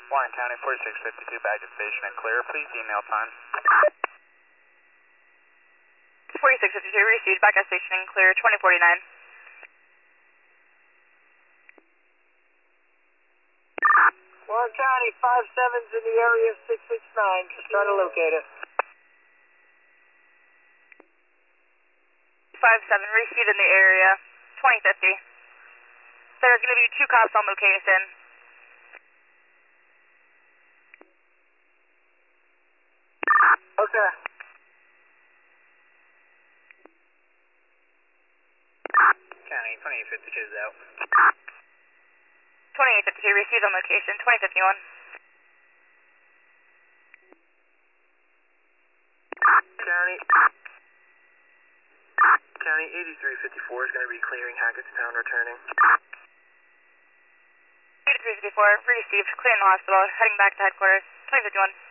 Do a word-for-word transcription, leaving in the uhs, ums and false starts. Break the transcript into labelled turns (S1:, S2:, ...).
S1: Lyon County forty-six fifty-two, back at station and clear. Please email time.
S2: forty-six fifty-two received, back at station and clear, twenty forty-nine.
S3: Lyon County, five seven's in the area, six six nine, just trying to locate it.
S2: five seven received in the area, twenty fifty. There's going to be two cops on location.
S3: Okay.
S1: County twenty-eight fifty-two is out.
S2: twenty-eight fifty-two received on location, twenty fifty-one.
S3: County. County eighty-three fifty-four is going to be clearing Hackettstown, returning.
S2: eighty-three fifty-four received, clearing the hospital, heading back to headquarters, twenty fifty-one.